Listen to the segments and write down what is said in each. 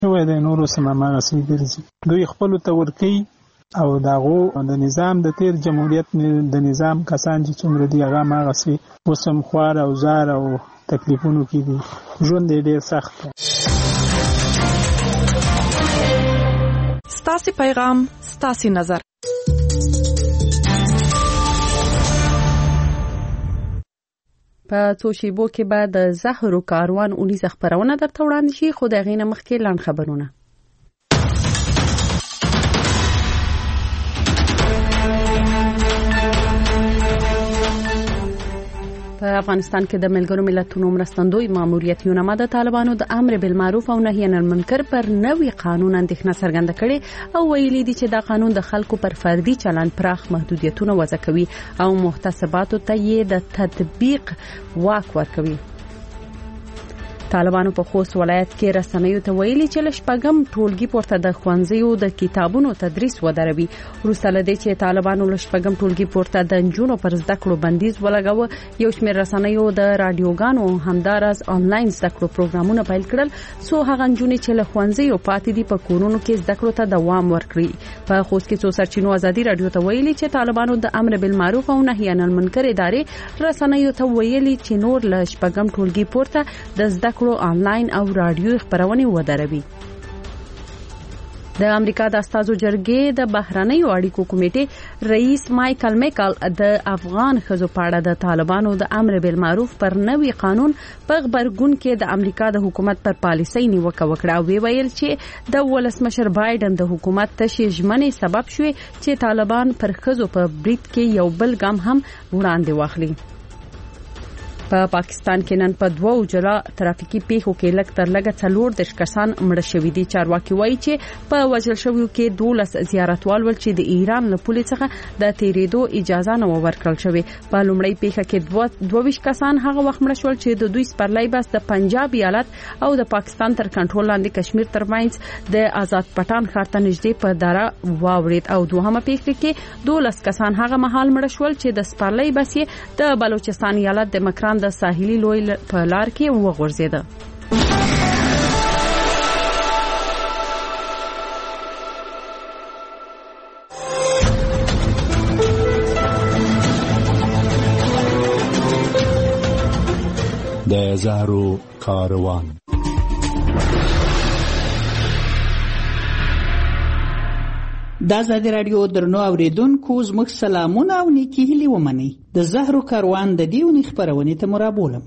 شوی دی، نورو سم هماغسې ګرځي. دوی خپلو ته ورکوي او د هغو د نظام د تیر جمهوریت د نظام کسان چې څومره دي هغه هماغسې اوس هم خوار او زار او تکلیفونو کې دي. ژوند یې ډېر سخت دی. ستاسې پیغام ستاسې نظر. په څو شیبو کې به د زهرو کاروان 19 خبرونه درته وړاندې شي، خو د هغې نه مخکې لنډ خبرونه. په افغانستان کې د ملګرو ملتونو مرستندوی ماموریت یونما د طالبانو د امر بالمعروف او نهی عن المنکر پر نوي قانون اندېښنه څرګنده کړې او ویلي دي چې دا قانون د خلکو پر فردي چلند پراخ محدودیتونه وضع کوي او محتسباتو ته یې د تطبیق واک ورکوي. طالبانو په خوست ولایت کې رسنیو ته ویلي چې لشپږم ټولګي پورته د ښوونځیو د کتابونو تدریس ودروي. وروسته له دې چې طالبانو لشپږم ټولګي پورته د نجونو پر زده کړو بندیز ولګاوه، یو شمېر رسنیو د رادیوګانو همداراز آنلاین زده کړو پروګرامونه پیل کړل څو هغه نجونې چې له ښوونځیو پاتې دي په کورونو کې زده کړو ته دوام ورکړي. په خوست کې څو سرچینو ازادي رادیو ته ویلي چې طالبانو د امر بالمعروف او نهی عن المنکر ادارې رسنیو ته ویلي چې نور له شپږم ټولګي پورته د زده آنلاین او رادیو خبرونه ودروي. د امریکا د استازو جرګې د بهرنیو اړیکو کمیټې رئیس مایکل میکل د افغان ښځو په اړه د طالبانو د امر بالمعروف پر نوي قانون په خبرګون کې د امریکا د حکومت پر پالیسۍ نیوکه وکړه او ویل چې د ولسمشر بایدن د حکومت تشې ژمنې سبب شوې چې طالبان پر ښځو په برید کې یو بل ګام هم وړاندې واخلي. په پاکستان کې نن په 2 جلا ترافیکي پیښو کې لږ تر لږه 40 کسان مړه شوي دي. چارواکي وایي چې په وژل شویو کې 12 زیارتوال ول چې د ایران له پولې څخه د تیریدو اجازه نه ورکړل شوې. په لومړی پیښه کې 22 کسان هغه وخت مړه شول چې د دوی سپرلی بس د پنجاب ایالت او د پاکستان تر کنټرول لاندې کشمیر ترمنځ د آزاد پټان ښار ته نږدې په دره واوړید او دوهمه پیښه کې 12 کسان هغه مهال مړه شول چې د سپرلی بس یې د بلوچستان ایالت د مکران د ساحلي لوی په لار کې وغورځیده. د زهرو کاروان. د آزادي رادیو درنو اوریدونکو زموږ سلامونه او نیکی هیلې ومنئ. د زهرو کاروان د دې اونۍ خپرونې ته مرابولم.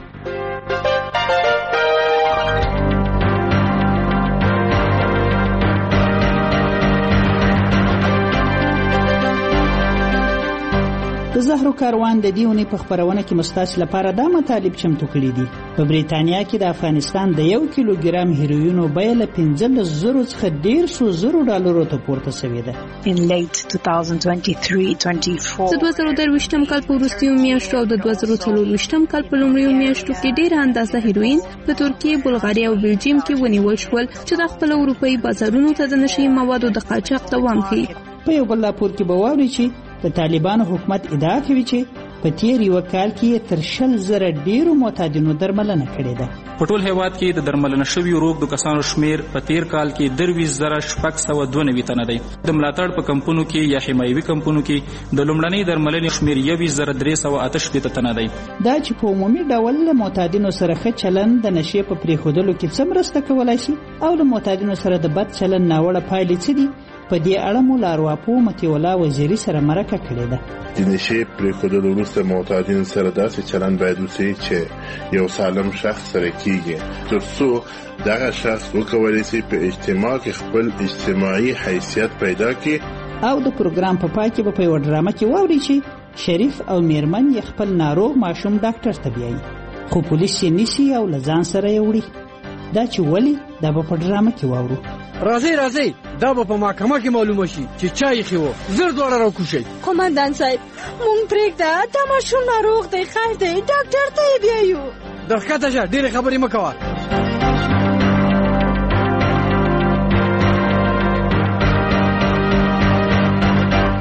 د زهرو کاروان د دې اونۍ په خپرونه کې مستاسو لپاره دا مطالب چمتو کړي دي. په بریتانیا کې د افغانستان د 1 کیلوګرام هیروینو بیه له 15,000 څخه 150,000 ډالرو ته پورته شوې ده. In late 2023-24 د 2023م کال په وروستیو میاشتو او د 2024م کال په لومړیو میاشتو کې ډېره اندازه هیروین په ترکیه، بلغاریا او بلجیم کې ونیول شول چې د خپل اروپایي بازارونو ته د نشي موادو د قاچاق دوام کوي. په یو بل راپور کې به واورئ چې د طالبانو حکومت ادعا کوي چې په تیر یو کال کې تر 100,000 ډیرو معتادینو درملنه کړې ده. په ټول هیواد کې د درملنه شویو روغ د کسانو شمیر په تیر کال کې 23,692 تنه دی. د ملاتړ په کمپونو کې یا حمایوي کمپونو کې د لومړنۍ درملنې شمیر 21,388 تنه دی. دا چې په عمومي ډول له معتادینو سره ښه چلند د نشې په پریښودلو کې څه مرسته کولای شي او له معتادینو سره د بد چلند ناوړه پایلې څه دي، په دې اړه مو لارواپو متي الله وزیري سره مرکه کړې ده. د نشې پریښودلو وروسته معتادین سره داسې چلند باید وشي چې یو سالم شخص سره کیږي، ترڅو دغه شخص وکولی شي په اجتماع کې خپل اجتماعي حیثیت پیدا کړي. او د پروګرام په پای کې به په یو ډرامه کې واورئ چې شریف او میرمن یې خپل ناروغ ماشوم ډاکټر ته بیایي، خو پولیس یې نیسي او له ځان سره یې وړي. دا چې ولې، دا به په ډرامه کې واورو. راځي دا به په محکمه کې معلومه شي چې چا یې خو زر دوړه راکوشي. قومندان صاحب مونږ پرېږده، دا ماشوم ناروغ دی، خیر دی، ډاکټر ته یې بیایو. درښکته شه، ډېرې خبرې مه کوه.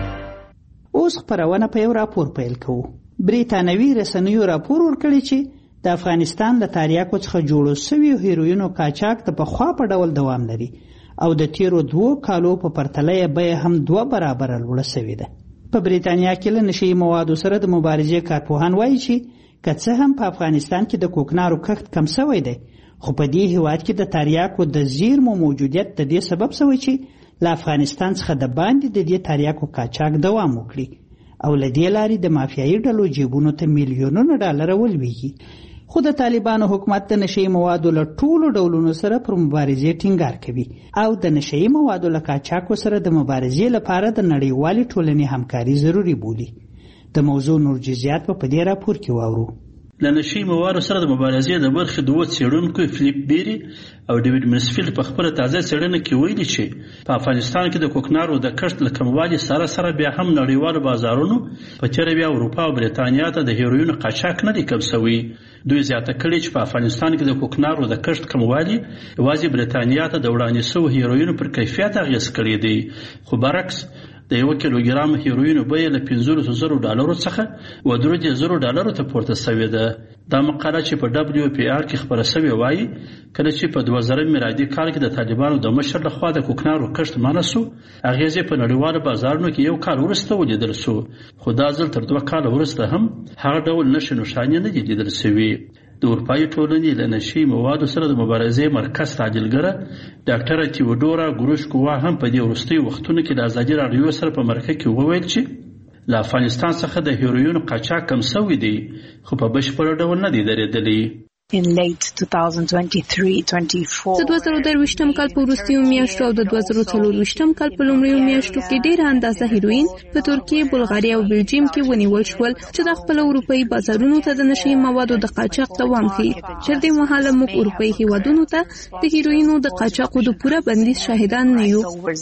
اوس خپرونه په یو راپور پیل کوو. بریتانوي رسنیو راپور ورکړی چې د افغانستان له تاریاکو څخه جوړو شویو هیروینو قاچاق د پخوا په ډول دوام لري او د تیرو 2 کالو په پرتله یې بیه هم 2 برابره لوړه شوې ده. په بریتانیا کې له نشي موادو سره د مبارزې کارپوهان وایي چې که څه هم په افغانستان کې د کوکنارو کښت کم شوی دی، خو په دې هیواد کې د تاریاکو د زیرمو موجودیت د دې سبب شوی چې له افغانستان څخه د باندې د دې تاریاکو قاچاق دوام وکړي او له دې لارې د مافیایي ډلو جیبونو ته میلیونونه ډالر ولویږي. خو د طالبانو حکومت د نشي موادو له ټولو ډولونو سره پر مبارزې ټینګار کوي او د نشي موادو له قاچاقو سره د مبارزې لپاره د نړیوالې ټولنې همکاري ضروري بولي. د موضوع نور جزئیات په دې راپور کې واورو. له نشي موادو سره د مبارزې د برخې 2 څېړونکو فلیپ بیری او ډیوډ منسفیلډ په خپله تازه څېړنه کې ویلي چې په افغانستان کې د کوکنارو د کښت له کموالي سره بیا هم نړیوالو بازارونو په تېره بیا اروپا او بریتانیا ته د هیروینو قاچاق نه دی کم شوی. دوی زیاته کړي چې په افغانستان کې د کوکنارو د کښت کموالي یوازې بریتانیا ته د وړاندې شویو هیروینو پر کیفیت اغېز کړی دی، خو برعکس د 1 کیلوګرام هیروینو بیه له $15,000 څخه $3,000 ته پورته شوې ده. دا مقاله چې په WPR کې خبره شوې وایي کله چې په 2000 میلادي کال کې د طالبانو د مشر لخوا د کوکنارو کښت منع شو، اغېز یې په نړیوالو بازارونو کې 1 کال وروسته ولیدل شو، خو دا ځل تر 2 کال وروسته هم هغه ډول نښې نښانې نه دي لیدل شوي. د اروپایي ټولنې له نشي موادو سره د مبارزې مرکز تعدیلګره ډاکټره تیودورا ګروشکووا هم په دې وروستیو وختونو کې د ازادي راډیو سره په مرکه کې وویل چې له افغانستان څخه د هیروینو قاچاق کم شوی دی، خو په بشپړ ډول نه دی درېدلی. In late 2023-24 د 2023م کال په وروستیو میاشتو او د 2024م کال په لومړیو میاشتو کې ډېره اندازه هیروین په ترکیه، بلغاریا او بلجیم کې ونیول شول چې د خپل اروپایي بازارونو ته د نشي موادو د قاچاق دوام ښیي. تر دې مهاله موږ اروپایي هیوادونو ته د هیروینو د قاچاقو د پوره بندیز شاهدان نه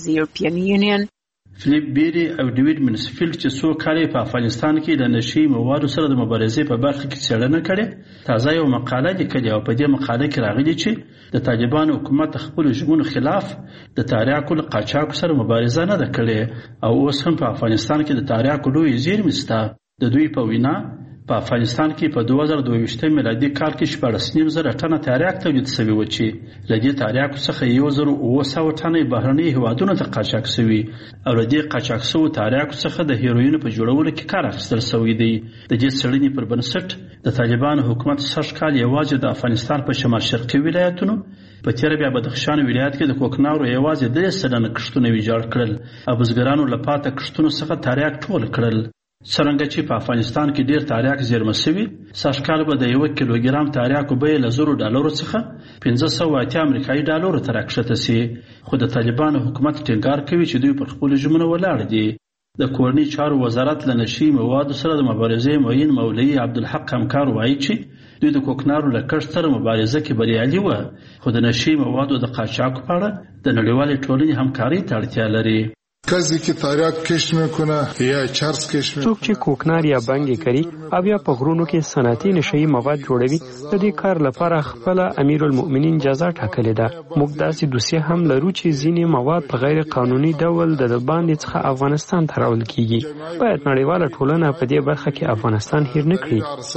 یو. فلیپ بیری او ډیوډ منسفیلډ چې 100 کال په افغانستان کې د نشي موادو سره د مبارزې په برخه کې څېړنه کړې تازه یو مقاله لیکلې او په دې مقاله کې راغلي چې د طالبانو حکومت خپل ژمنو خلاف د تاریاکو له قاچاقو سره مبارزه نه ده کړې او اوس هم په افغانستان کې د تاریاکو لوی زیرمې شته. د دوی په وینا په افغانستان کې په 2022 میلادي کال کې 14.5 ټنه تاریاک تولید شوي و چې له دې تاریاکو څخه 1900 ټنه بهرني هیوادونو ته قاچاق شوي او له دې قاچاق شوو تاریاکو څخه د هیروینو په جوړولو کې کار اخیستل شوی دی. د دې څېړنې پر بنسټ د طالبانو حکومت 60 کال یوازې د افغانستان په شمال شرقي ولایتونو په تېره بیا بدخشان ولایت کې د کوکنارو یوازې 3 سلنه کښتونه ویجاړ کړل او بزګرانو له پاته کښتونو څخه تاریاک ټول کړل. څرنګه چې په افغانستان کې ډیر تاریاک زیرمه شوي، سږکال به د 1 کیلوګرام تاریاکو بیه له $1,000 څخه $580 امریکایي ډالرو ته راکښته شي، خو د طالبانو حکومت ټینګار کوي چې دوی پر خپلو ژمنو ولاړ دي. د کورني چارو وزارت له نشي موادو سره د مبارزې معین مولوي عبدالحق همکار وایي چې دوی د کوکنارو له کښت سره مبارزه کې بریالي وه، خو د نشي موادو د قاچاقو په اړه د نړیوالې ټولنې همکارۍ ته اړتیا لري. کسی که تاریاک کشت میکنه یا چرس کشت میکنه، څوک چې کوکنار یا بنګ کوي او یا په غرونو کې صنعتي نشئی مواد جوړوي، د دې کار لپاره خپل امیرالمؤمنین جزا ټاکلې ده. موږ داسې دوسیه هم لرو چې ځینې مواد په غیر قانوني ډول د باندې څخه افغانستان ته راوړل کیږي. باید نړیواله ټولنه په دې برخه کې افغانستان هیر نه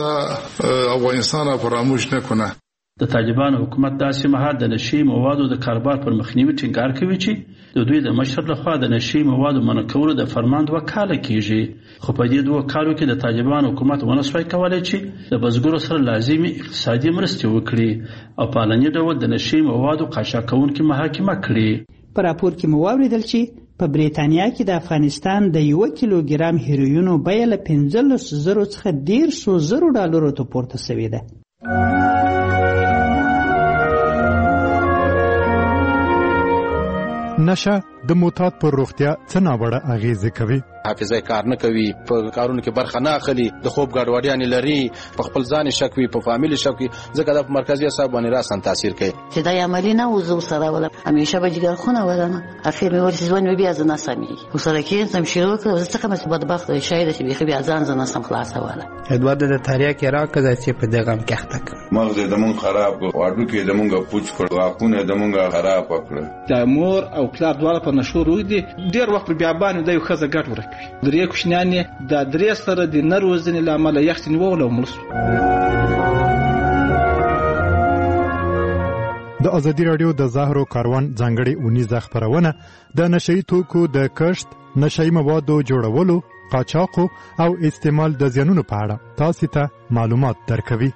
کړي، افغانستان فراموش نکنه. د طالبانو حکومت داسې مهال د نشي موادو د کاروبار پر مخنیوي ټینګار کوي چې د دوی د مشر لخوا د نشي موادو منع کولو د فرمان 2 کاله کیږي، خو په دې 2 کالو کې د طالبانو حکومت ونه شوی کولی چې د بزګرو سره لازمي اقتصادي مرستې وکړي او په علني ډول د نشي موادو قاچاقونکي محاکمه کړي. په راپور کې مو واوریدل چې په بریتانیا کې د افغانستان د 1 کیلوګرام هیروینو بیه له $15,000 څخه $1,000 ته پورته شوې ده. نشه د معتاد پر روغتیا څه ناوړه اغیزه کوي. حافظه کار نه کوي، په کارونو کې برخه نه اخلي، د خوب ګډوډیاں لري، په خپل ځان شک وي، په فامیل شک وي، ځکه د مرکزي اعصاب باندې راسن تاثیر کوي. چې دا عملی نه وزو سره ولا همیشه به جګر خونه ولنه اخر مې ورته ځوان بیا ځنه سمي وسره کې سم شروع کړ، ځکه مې بدبخت شاید چې بیا بیا ځان ځنه سم خلاصه ولا ادوار د تاریخ کې راکړه چې په دغه کې اخته مغز د مون خراب واړو کې د مونږه پوچ کړ، واکونه د مونږه خراب کړ. د مور او پلار دواړه په نشو روي دي، ډیر وخت بیا باندې د یو خزه ګټ ورکوي. درې کوشنیان د درې سره د نروزنې لامل یختنی وول او مرسو. د ازادي رادیو د زهرو کاروان ځانګړې اونیزه خپرونه د نشئی توکو د کښت، نشئی موادو جوړولو، قاچاقو او استعمال د زیانونو په اړه تاسو ته معلومات درکوي.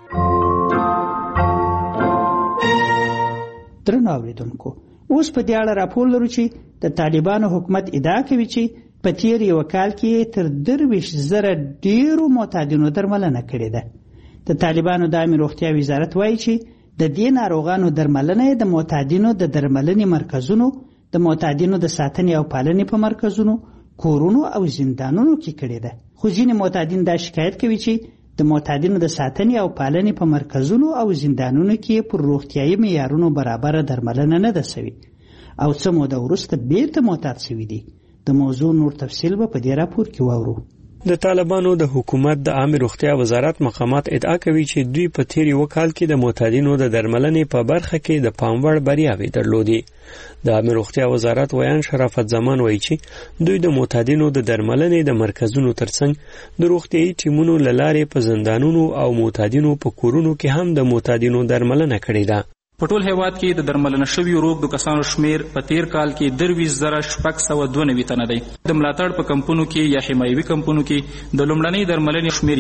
درنو اوریدونکو، اوس په دې اړه راپور لرو چې د طالبانو حکومت ادعا کوي چې په تیر یو کال کې تر 23,000 ډیرو معتادینو درملنه کړې ده. د طالبانو د عامه روغتیا وزارت وایي چې د دې ناروغانو درملنه د معتادینو د درملنې مرکزونو، د معتادینو د ساتنې او پالنې په مرکزونو، کورونو او زندانونو کې کړې ده. خو ځینې معتادین دا شکایت کوي چې د معتادینو د ساتنې او پالنې په مرکزونو او زندانونو کې پر روغتیايي معیارونو برابر درملنه نه ده شوې او څه موده وروسته بیرته معتاد شوي دي. د موضوع نور تفصیل به په دې راپور کې واورو. د طالبانو د حکومت د عامه روغتیا وزارت مقامات ادعا کوي چې دوی په تیر یو کال کې د معتادینو د درملنې په برخه کې د پاموړ بریاوې درلودې. د عامه روغتیا وزارت ویان شرافت زمان وایي چې دوی د معتادینو د درملنې د مرکزونو ترڅنګ د روغتیايي ټیمونو له لارې په زندانونو او معتادینو په کورونو کې هم د معتادینو درملنه کړې ده. په ټول هیواد کې د درملنه شویو روغتو کسانو شمیر په تیر کال کې 23,692 تنه دی. د ملاتړ په کمپونو کې یا حمایوي کمپونو کې د لومړنۍ درملنې شمیر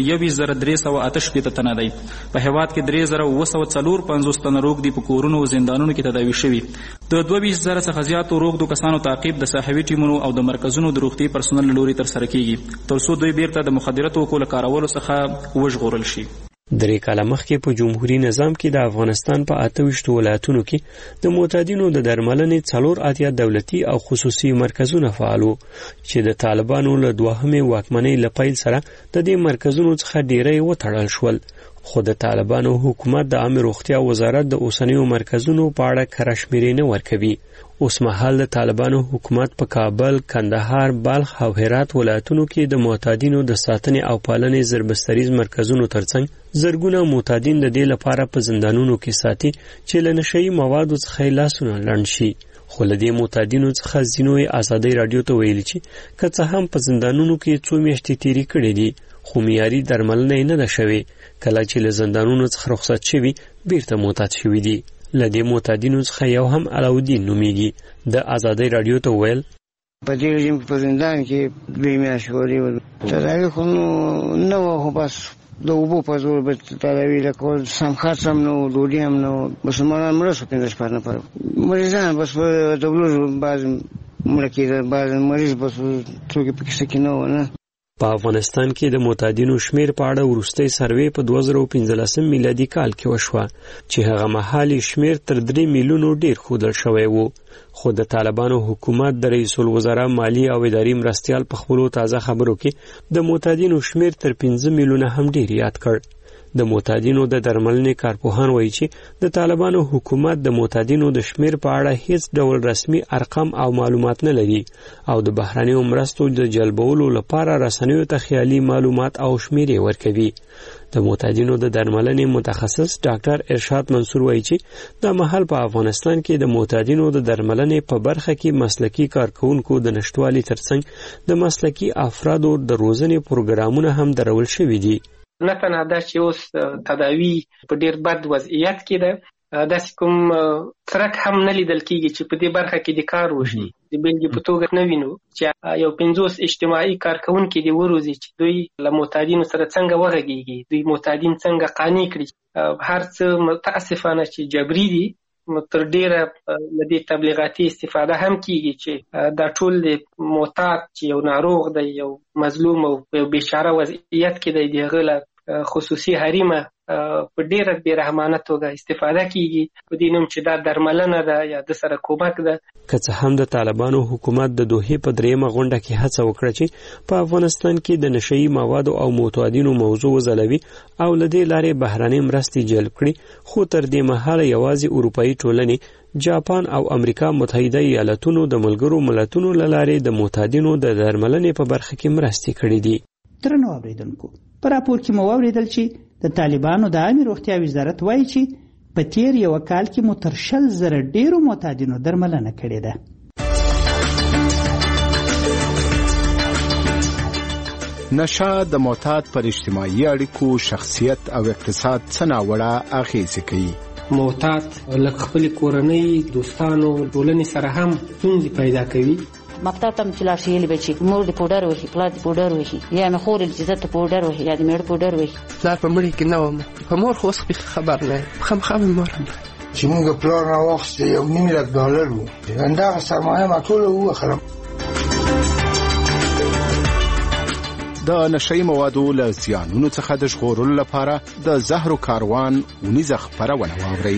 21,388 تنه دی. په هیواد کې 3,954 تنه روغ دي په کورونو او زندانونو کې تداوي شوي. د 22,000 څخه زیاتو روغتو کسانو تعقیب د صحوي ټیمونو او د مرکزونو د روغتي پرسونل لوري تر سره کیږي تر څو دوی بیرته د مخدره توکو له کارولو څخه وژغورل شي. 3 کاله مخکې په جمهوریت نظام کې د افغانستان په 28 ولایتونو کې د معتادینو د درملنې 4 دولتي او خصوصي مرکزونه فعال وو چې د طالبانو له دوهمې واکمنۍ له پیل سره د دې مرکزونو څخه ډیری وتړل شول. خو د طالبانو حکومت د عامه روغتیا وزارت د اوسنیو مرکزونو په اړه کره شمیرې نه ورکوي. اوس مهال د طالبانو حکومت په کابل، کندهار، بلخ او هرات ولایتونو کې د معتادینو د ساتنې او پالنې زربستریز مرکزونو ترڅنګ زرګونه معتادین د دې لپاره په زندانونو کې ساتي چې له نشئی موادو څخه لاسونه لړن شي. خو له دې معتادینو څخه ځینو ازادي رادیو ته ویلي چې که څه هم په زندانونو کې 2 میاشتې تیرې کړې دي خو معیاري درملنه نه ده شوې. کله چې له زندانونو څخه رخصت شوي بیرته معتاد شوي دي. له دې معتادینو څخه یو هم علاودین نومیږي. د ازادي رادیو ته ویل په دې رژیم په زندان کې 2 میاشتې ورې تداوی خو نه و، خو بس د اوبو په زور به تداوی لکول سم خاصم نو ډوډۍ هم نو مسلمانان مړه شو 15 پاره پر مریضان بس په دبلو بعض مړه کېدل، بعض مریض بس څوک پکې سکینه و نه. په افغانستان کې د معتادینو شمیر په اړه وروستۍ سروې په 2015 میلادي کال کې وشوه چې هغه مهال شمیر تر 3 میلیونو ډیر ښودل شوی و. خو د طالبانو حکومت د رئیس الوزرا مالی او اداري مرستیال په خپلو تازه خبرو کې د معتادینو شمیر تر 5 میلیونه هم ډیر یاد کړ. د معتادینو د درملنې کارپوهان وایي چې د طالبانو حکومت د معتادینو د شمیر په اړه هیڅ ډول رسمي ارقام او معلومات نه لري او د بهرنیو مرستو د جلبولو لپاره رسنیو ته خیالي معلومات او شمیرې ورکوي. د معتادینو د درملنې متخصص ډاکټر ارشاد منصور وایي چې د مهال په افغانستان کې د معتادینو د درملنې په برخه کې مسلکي کارکونکو د نشټوالي ترڅنګ د مسلکي افرادو د روزنې پروګرامونه هم درول شوي دي. نه تنها دا چې اوس تداوی په ډیر بد وضعیت کې ده، داسې کوم څرک هم نه لیدل کېږي چې په دې برخه کې د کار وشي. د بېلګې په توګه نه وینو چې یو 50 اجتماعي کارکونکي دې وروزي چې دوی له معتادینو سره څنګه وغږېږي، دوی معتادین څنګه قانع کړي. هر څه متاسفانه چې جبري دي، تر ډیره له دې تبلیغاتي استفاده هم کیږي چې دا ټول د معتاد چې یو ناروغ دی، یو مظلوم او یو بیچاره وضعیت کې دی، دغه له خصوصي حریمه په ډیره بیرحمانه توګه استفاده کیږي په دې نوم چې دا درملنه ده یا د سره کومک ده. که څه هم د طالبانو حکومت د دوحې په 3مه غونډه کې هڅه وکړه چې په افغانستان کې د نشئی موادو او معتادینو موضوع وځلوي او له دې لارې بهرنۍ مرستې جلب کړي، خو تر دې مهاله یوازې اروپایي ټولنې، جاپان او امریکا متحده ایالاتونو د ملګرو ملتونو له لارې د معتادینو د درملنې په برخه کې مرستې کړې دي. درنو اوریدونکو، په راپور کې مو واوریدل چې د طالبانو د عامه روغتیا وزارت وایي چې په تیر یو کال کې مو تر 100,000 ډیرو معتادینو درملنه کړې ده. نشه د معتاد پر اجتماعي اړیکو، شخصیت او اقتصاد څه ناوړه اغیزې کوي. معتاد لکه خپل کورنۍ دوستانو ټولنې سره هم ستونزې پیدا کوي. مکتب ته چې لاړ شي یې به چې مور دې پوډر وهي پلار دې پوډر وهي یا مې خور چې زه ته پوډر وهي یا دې مېړه پوډر وهي. پلار په مړي کې نه وم په مور خو اوس خبر نه یم خامخا مې مور هم چې موږ پلار راواخیست $1,000,000 و همدغه سرمایه ما ټوله ووخلم. د نشئی موادو له زیانونو څخه د ژغورلو لپاره د زهرو کاروان ونیزه خپرونه واورئ.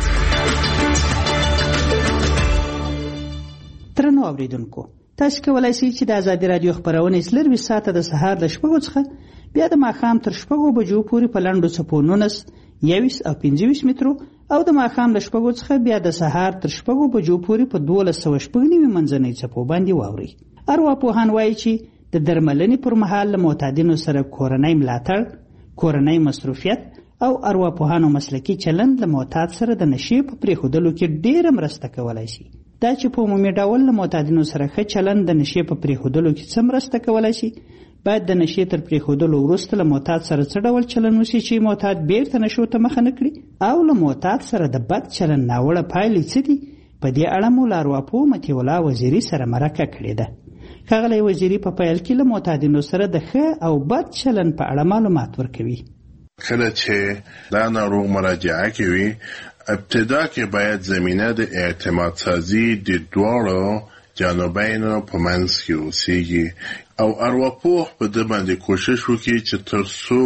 درنو اوریدونکو، تاسو کولای شئ چې د ازادي رادیو خبرونه سلر 20 ساعته د سهار له 6 څخه بیا د ماښام تر 6 بجو پورې په لنډو څپو 19 21 او 25 مترو او د ماښام له 6 څخه بیا د سهار تر 6 بجو پورې په 1290 منځنۍ څپو باندې واوري. ارواپوهان وایي چې د درملنې پر مهال له معتادینو سره کورنۍ ملاتړ، کورنۍ مصروفیت او ارواپوهانو مسلکي چلند له معتاد سره د نشې په پرېښودلو کې ډېره مرسته کولی شي. دا چې په عمومي ډول له معتادینو سره ښه چلند د نشې په پرېښودلو کې څه مرسته کولی شي، باید د نشې تر پرېښودلو وروسته له معتاد سره څه ډول چلند وشي چې معتاد بیرته نشو ته مخه نه کړي او له معتاد سره د بد چلند ناوړه پایلې څه دي. په دې اړه مو له ارواپوه مطیع الله وزیري سره مرکه کړې ده. ښاغلی وزیري په پیل کې له معتادینو سره د ښه او بد چلند په اړه معلومات ورکوي. کله چې دا ناروغ مراجعه کوي، ابتدا کې باید زمینه د اعتماد سازی د دواړو جانبینو په منځ کې اوسېږي او ارواپوه په دې باندې کوشش وکړي چې تر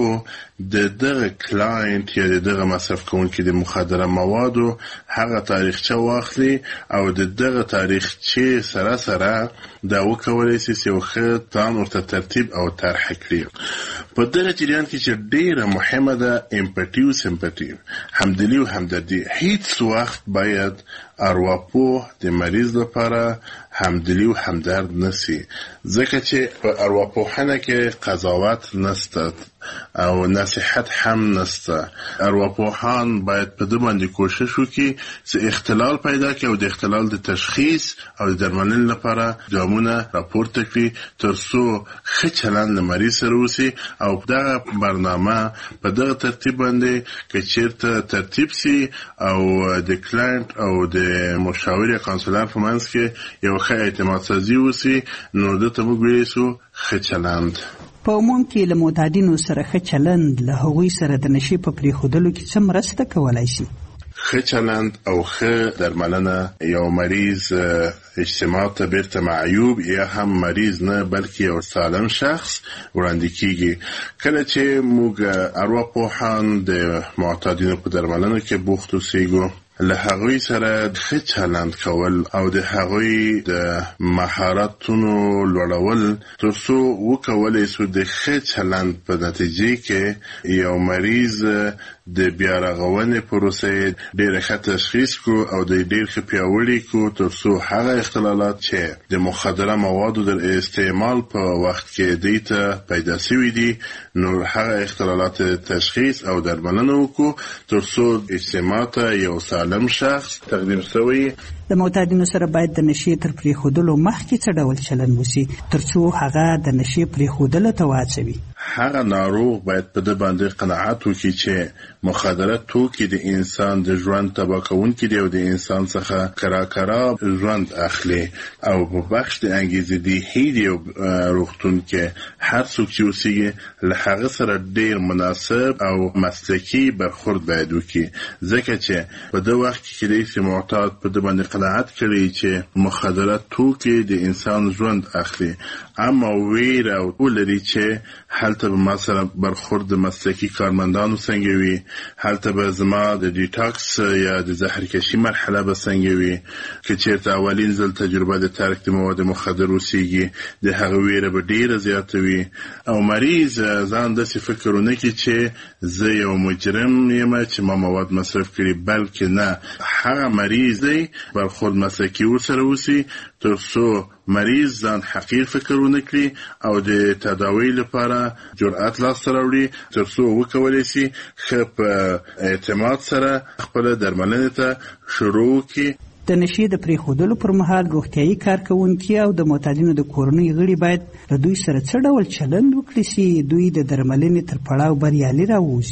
څو د دغه کلاینت یا د دغه مصرف کوونکي د مخدره موادو هغه تاریخچه واخلي او د دغه تاریخچه سره سره دا وکولی شي چې یو ښه پلان ورته ترتیب او طرح کړي. په دغه جریان کې چې ډېره مهمه ده امپاتی او سمپاتی، همدلی او همدردي. هیڅ وخت باید ارواپوه د مریض لپاره همدلی او همدرد نسی، ځکه چې په ارواپوهنه کې قضاوت نسته او نصیحت هم نسته. ارواپوهان باید په دې باندې کوشش وکړي چې اختلال پیدا کړي او د اختلال د تشخیص او د درملنې لپاره ګامونه راپورته کړي تر څو ښه چلند له مریض سره وشي او دغه برنامه په دغه ترتیب باندې که چیرته ترتیب سي او د کلاینت او د مشاور یا کانسولر په منځ کې یو ښه اعتماد سازي وشي، نو دته موږ ویلی سو ښه چلند. په عموم کې له معتادینو سره ښه چلند له هغوی سره د نشې په پرېښودلو کې څه مرسته کولی شي؟ ښه چلند او ښه درملنه یو مریض اجتماع ته بیرته معیوب یا هم مریض نه بلکې یو سالم شخص وړاندې کیږي. کله چې موږ ارواپوهان د معتادینو په درملنه کې بوخت اوسېږو، له هغوی سره ښه چلند کول او د هغوی د مهارتونو لوړول تر څو وکولی شو د ښه چلند په نتیجې کې یو مریض د بیا رغونې پروسې ډېره ښه تشخیص کړو او د ډېر ښه پیاوړي کړو تر څو هغه اختلالات چې د مخدره موادو در استعمال په وخت کې دوی ته پیدا شوي دي، نو هغه اختلالات تشخیص او درملنه وکړو تر څو اجتماع ته یو سالم شخص تقدیم شوی. د معتادینو سره باید د نشې تر پرېښودلو مخکې څه ډول چلند وشي تر څو هغه د نشې پرېښودلو ته واچوي؟ هغه ناروغ باید په دې باندې قناعت وکړي چې مخدره توکي د انسان د ژوند تباه کوونکي دي او د انسان څخه کراکرا ژوند اخلي او په بخش د انګیزدي یو روغتون کې هر څوک چې اوسېږي له هغه سره ډېر مناسب او مسلکي برخورد باید وکړي، ځکه چې په دې وخت کې چې معتاد په دې باندې قناعت کړي چې مخدره توکي د انسان ژوند اخلي، اما ویره او ولري چې هلته به ما سره برخورد مسلکي کارمندانو څنګه وي، هلته به زما د ډیټاکس یا د زهرکشي مرحله به څنګه وي، که چېرته اولین ځل تجربه د ترک د مواد مخدر اوسېږي د هغه ویره به ډېره زیاته وي او مریض ځان داسې فکر ونه کړي چې زه یو مجرم یم چې ما مواد مصرف کړي، بلکې نه، هغه مریض دی برخورد مسلکي ورسره وشي تر څو مریض ځان حقیر فکر ونه کړي او د تداوی لپاره جرأت لاسته راوړي تر څو وکولی شي ښه په اعتماد سره خپله درملنې ته شروع کړي. د نشې د پرېښودلو پر مهال روغتیایي کارکوونکي او د معتادینو د کورنۍ غړي باید له دوی سره څه ډول چلند وکړي چې دوی د درملنې تر پړاو بریالي راووځي؟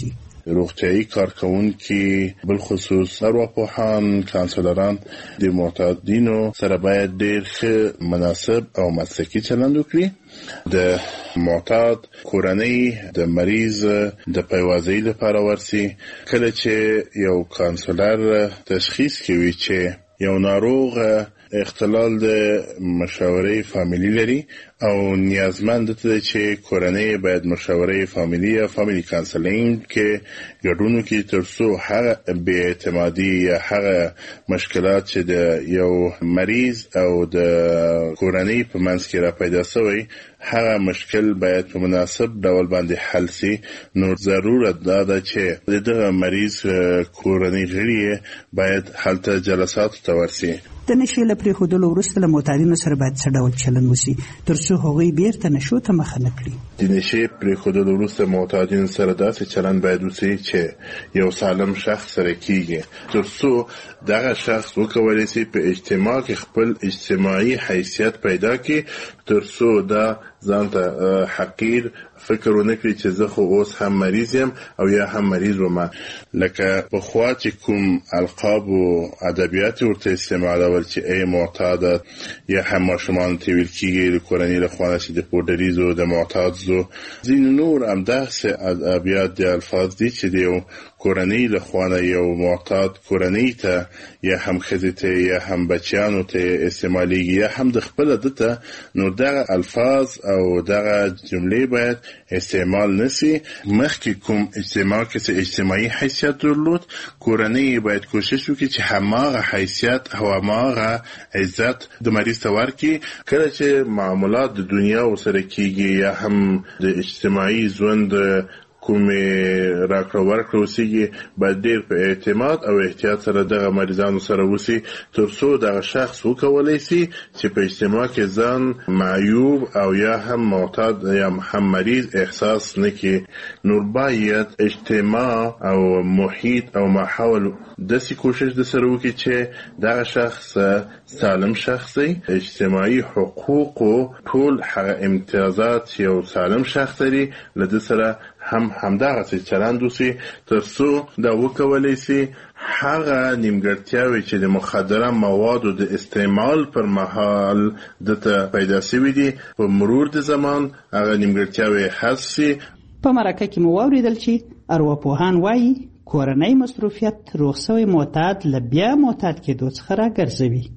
روغتیايي کارکونکي بالخصوص ارواپوهان کانسلران د معتادینو سره باید ډېر ښه مناسب او مسلکي چلند وکړي. د معتاد کورنۍ د مریض د پیوازۍ لپاره ورسي. کله چې یو کانسلر تشخیص کوي چې یو ناروغ اختلال د مشاوره فامیلی لري او نیازمند ده چې کورنۍ باید مشاوره فامیلی یا فامیلی کانسلینګ کې ګډون وکړي ترڅو هغه بې اعتمادي یا هغه مشکلات چې د یو مریض او د کورنۍ په منځ کې را پیدا شوی هغه مشکل باید په مناسب ډول باندې حل سي. نو ضرورت ده چې دغه مریض کورنۍ غړي باید هلته جلسات ته ورسي. د نشې له پرېښودلو وروسته له معتادینو سره باید څه ډول چلند وشي ترڅو هغوی بیرته نشو ته مخه نه کړي؟ د نشې پرېښودلو وروسته معتادینو سره داسې چلند باید وشي چې یو سالم شخص سره کیږي ترڅو دغه شخص وکولی شي په اجتماع کې خپل اجتماعي حیثیت پیدا کړي ترڅو دا ځان ته حقیر فکر ونه کړي چې زه خو اوس هم مریض یم او یا هم مریض وم. لکه پخوا چې کوم القاب او ادبیات ورته استعمالول چې ای معتاد یا هم ماشومان ته ویل کېږي د کورنۍ له خوا چې د پوډریزو د معتاد زو ځینې نور همداسې ادبیات د الفاظ دي چې د کورنۍ له خوا یو معتاد کورنۍ ته یا هم ښځې ته یا هم بچیانو ته استعمالیږي یا هم د خپله ده ته. نو دغه الفاظ او دغه جملې باید استعمال نسی. مخکې کوم اجتماع کې اجتماعي حیثیت درلود کورنۍ باید کوشش وکړي چې هماغه حیثیت او هماغه عزت د مریض ته ورکړي. کله چې معاملات د دنیا ورسره کېږي یا هم د اجتماعي ژوند کومې راکړه ورکړه اوسېږي باید ډېر په اعتماد او احتیاط سره دغه مریضانو سره اوسي ترڅو دغه شخص وکولی سي چې په اجتماع کې ځان معیوب او یا هم معتاد یا هم مریض احساس نه کړي. نور باید اجتماع او محیط او ماحول داسې کوشش د سره وکړي چې دغه شخص سالم شخص دی. اجتماعي حقوقو ټول هغه امتیازات یو سالم شخص لري له ده سره همدغسې چلند وسي ترڅو دا وکولی سي هغه نیمګړتیاوې چې د مخدره موادو د استعمال پر مهال دته پیدا شوي دي په مرور د زمان هغه نیمګړتیاوې حذف سي. په مرکه کې مو واورېدل چې ارواپوهان وایي کورنۍ مصروفیت روغ شوی معتاد له بیا معتاد کېدو څخه راګرځوي.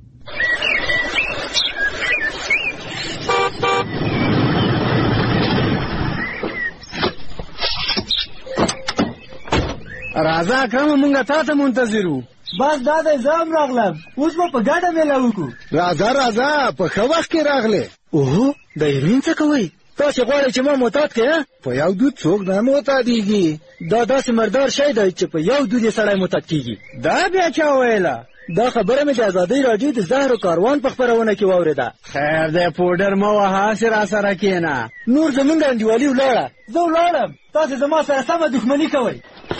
راځه اکرمه مونږ تا ته منتظر وو. بس دا دی زه هم راغلم اوس به په ګډه میله وکړو. راځه په ښه وخت کې راغلې. اوهو د هیروین څه کوئ؟ تاسې غواړئ چې ما معتاد کړې؟ په یو دود څوک نه معتادېږي. دا داسې مردار شی دی چې په یو دود یې سړی معتاد کېږي. دا بیا چا ویله؟ دا خبره مې د ازادۍ راډیو د زهرو کاروان په خپرونه کې واورېده. خیر دی پوډر مه وهه هسې راسره کښېنه. نور زمونږ انډیوالي ولاړه. زه ولاړم تاسې زما سره سمه دښمني کوئ.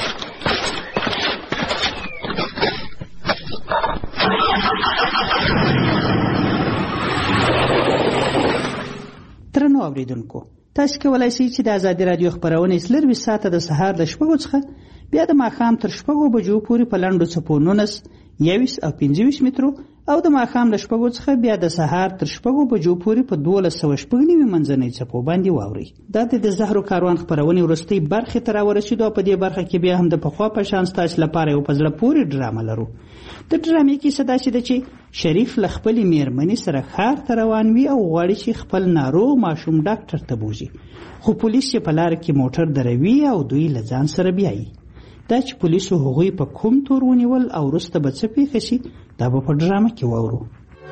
درنو اوریدونکو تاسو کولای شئ چې د ازادي رادیو خبرونه 24 ساعته د سهار ل 6 څخه بیا د ماښام تر 6 بجو پورې په لنډو څپو 19 21 او 25 مترو او د ماښام ل 6 څخه بیا د سهار تر 6 بجو پورې په 1290 منځنۍ څپو باندې واوري. دا د زهرو کاروان خبرونه ورستۍ برخه تر ورسېدو په دې برخه کې بیا هم د پخوا په شان تاسو لپاره یو پزړه پوری ډرامه لرو. د ډرامې کې صدا شي چې شریف ل خپل میرمنې سره ښار ته روان وي او غواړي چې خپل ناروغ ماشوم ډاکټر ته بوزي خو پولیس یې په لار کې موټر دروي او دوی له ځان سره بیایي. دا چې پولیسو هغوی په کوم تور ونیول او وروسته به څه پیښه شي دا به په ډرامه کې واورو.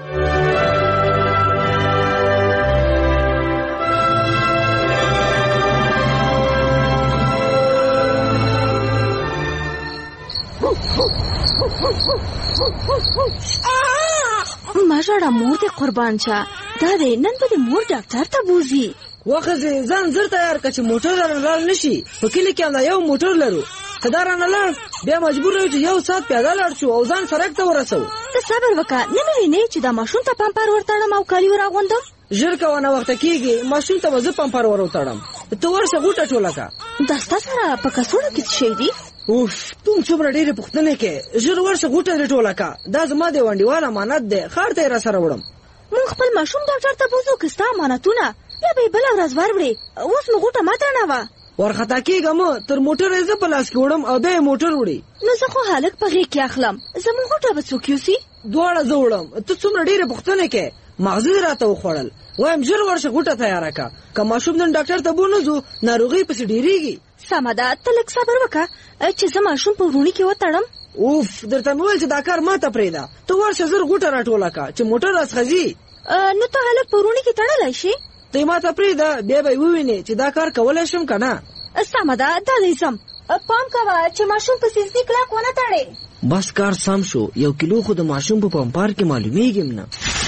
ما ژړه مور دې قربان شه. دا دی نن به د مور ډاکټر ته بوزي. وخځې ځان زر تیار که چې موټر رانه لاړ نشي. په کلي کې همدا یو موټر لرو که دا رانه لاړ بیا مجبور یو چې 1 ساعت پیاده لاړ شو او ځان سړک ته ورسو. ته صبر وکړه نه مې وینې چې دا ماشوم ته پمپر ورتړم او کالي وراغوندم. ژر کوه نه وخته کېږي ماشوم ته به زه پمپر وروتړم. ته ورشه غوټه ټوله که. دا ستا سره په کڅوړه کې څه شی دي؟ اوف تم څومره ډېرې پوښتنې کې ژر ورشه غوټه دې ټوله کا. دا زما د ونډیوال امانت دی، ښار ته یې را سره وړم. موږ خپل ماشوم ډاکټر ته بوځو که ستا امانتونه بیا به یې بله ورځ وروړې. اوس مو غوټه مه تړنوه. ورخطا کېږم تر موټر یې زه په لاس کې وړم او بیا یې موټر وړي. نو زه خو هلک په غېږ کې اخلم، زموږ غوټه به څوک یوسي؟ دواړه زه وړم. ته څومره ډېرې پوښتنې کې مغزه دې راته وخوړل. وایم ژر ورشه غوټه تیاره کا. که ماشوم نن ډاکټر ته بونه ځو ناروغي پسې ډېرېږي. سمه ده، ته لږ صبر وکړه چې زه ماشوم په وروڼي کې وتړم. اوف درته مې ویل چې دا کار ما ته پرېږده. ته ورشه ژر غوټه راټوله کا چې موټر راڅخه ځي. نو ته هلک په وروڼي کې تړلی شي؟ ته یې ما ته پرېږده بیا به یې ووینې چې دا کار کولی شم که نه. سمه ده، دا دی ځم. پام کوه چې ماشوم په سیزدي کلک ونه تړې. بس کار سم شو. 1 کیلو خو د ماشوم په پمپار کې معلومیږي نه.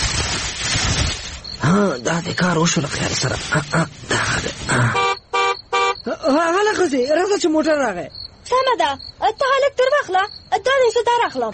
ها دا د کار وشو له خیال سره. هله ښځې راځه چې موټر راغی. سمه ده، ته هلک تر واخله، دا دی زه در اخلم.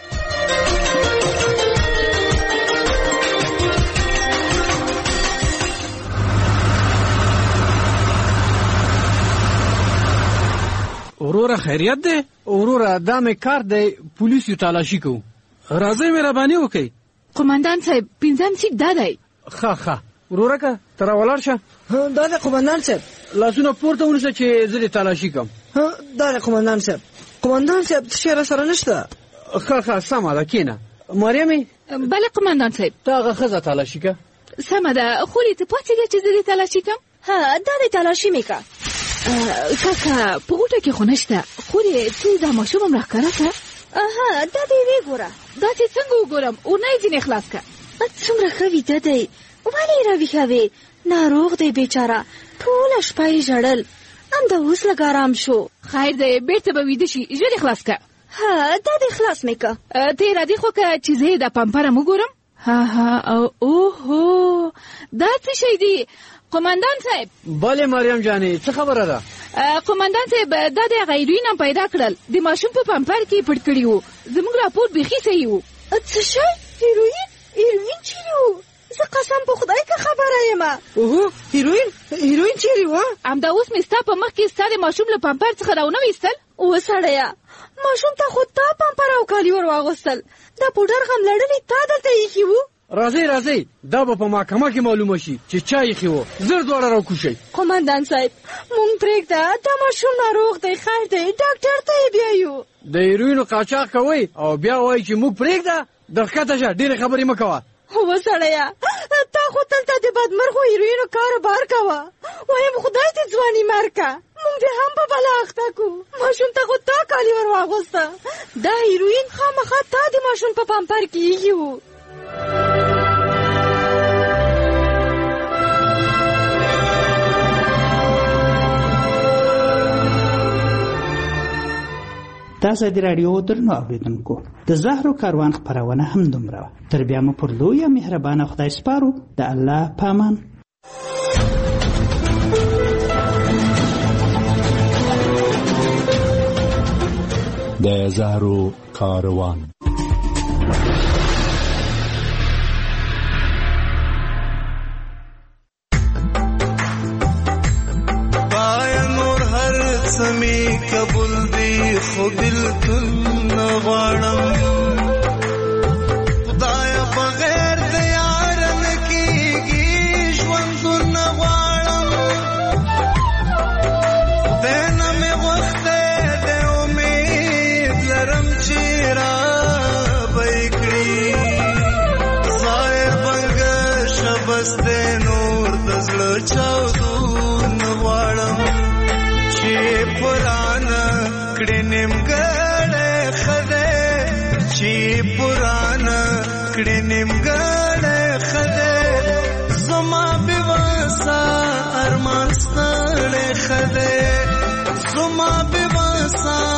وروره خیریت دی؟ وروره دا مې کار دی، پولیسو تالاشي کوو. راځئ مهرباني وکئ. قومندان صاحب 5م سیټ دا دی. ښه وروره که ته راولاړ شه. دا دی قومندان صاحب. لاسونه پورته ونیسه چې زه دې تالاشي کوم. دا دی قومندان صاحب. قومندان صاحب څه شی را سره نشته؟ ښه سمه ده کېنه. مريمې. بله قومندان صاحب. ته هغه ښځه تالاشي که. سمه ده، خولې ته پاڅېږه چې زه دې تالاشي کړم. دا دی تالاشي مې که. کاکا په غوټه کې خو نشته. خولې ته دا ماشوم هم راښکاره کړه. دا دې وګوره. داسې څنګه وګورم؟ اورنۍ ځینې خلاص کړه. څومره ښه ویده دی، ولې یې راویښوې؟ ناروغ دی بیچاره، ټوله شپه یې ژړل. همدا اوس لږ ارام شو. خیر دی، بېرته به ویده شي. ژر یې خلاص کړه. دا دې خلاص مې که. ته یې راډې خو که چې زه یې دا پمپره م وګورم. اوهو دا څه شی دی قومندان صاحب؟ بله مریم جانې څه خبره ده؟ قومندان صاحب دا د هغه هیروین هم پیدا کړل، د ماشوم په پمپر کې پټ کړي وو. زموږ راپور بیخي صحیح وو. څه شی؟ هیروین چیرې وو؟ زه قسم په خدای که خبره یم. اوهو هیروین چیرې وه؟ همدا اوس مې ستا په مخ کې ستا د ماشوم له پمپر څخه راونه ویستل. وسړیه ماشوم ته خو تا پمپر او کالي ور واغوستل. دا پوډر غم لړلې تا دلته ایښي وو. راځئ دا به په محکمه کې معلومه شي چې چا ایښي وو. زر دواړه راوکوشئ. قومندان صاحب مونږ پرېږده، دا ماشوم ناروغ دی، خیر دی ډاکټر ته یې بیایو. د هیروینو قاچاق کوئ او بیا وایي چې موږ پرېږده. در ښکته شه، ډېرې خبرې مه کوه. وسړیه تا خو دلته د بدمرغو هیروینو کاروبار کوه. وایم خدای دې ځواني مرکه، مونږ دې هم په بلا اخته کو. ماشوم ته خو تا کالي ور واغوسته. دا هیروین خامخا تا د ماشوم په پمپر کې ایښي وو. تاسو د رادیو درنو اوریدونکو د زهرو کاروان خبرونه هم دومره. تر بیا مو پر لوی مهربانه خدای سپارو. د الله پامان. د زهرو کاروان. سمی قبول دی خو بالکل نغواړم خدای بغیر د یار نکیږي ژوند نغواړم دنه مې وخت د امید لرم چې را بېکړي ظاهر بنګ شبست نور د زړه چاودو نغواړم पुराना कड़िनिम गड़े खदे ची पुराना कड़िनिम गड़े खदे जुमा बिवासा अरमान सड़े खदे जुमा बिवासा